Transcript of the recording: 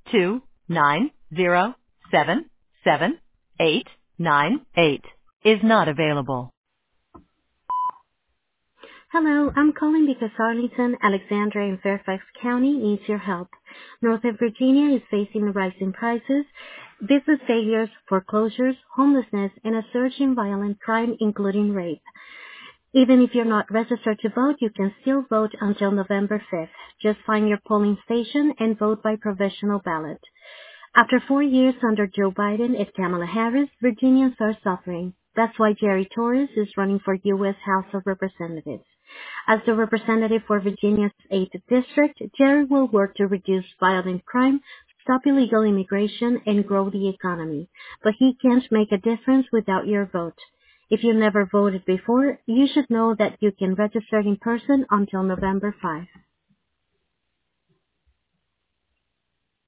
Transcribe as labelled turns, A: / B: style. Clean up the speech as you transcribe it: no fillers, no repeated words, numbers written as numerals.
A: 290777898 is not available.
B: Hello, I'm calling because Arlington, Alexandria, and Fairfax County needs your help. Northern Virginia is facing rising prices, business failures, foreclosures, homelessness, and a surge in violent crime, including rape. Even if you're not registered to vote, you can still vote until November 5th. Just find your polling station and vote by provisional ballot. After 4 years under Joe Biden and Kamala Harris, Virginians are suffering. That's why Jerry Torres is running for U.S. House of Representatives. As the representative for Virginia's 8th District, Jerry will work to reduce violent crime, stop illegal immigration, and grow the economy. But he can't make a difference without your vote. If you never voted before, you should know that you can register in person until November 5.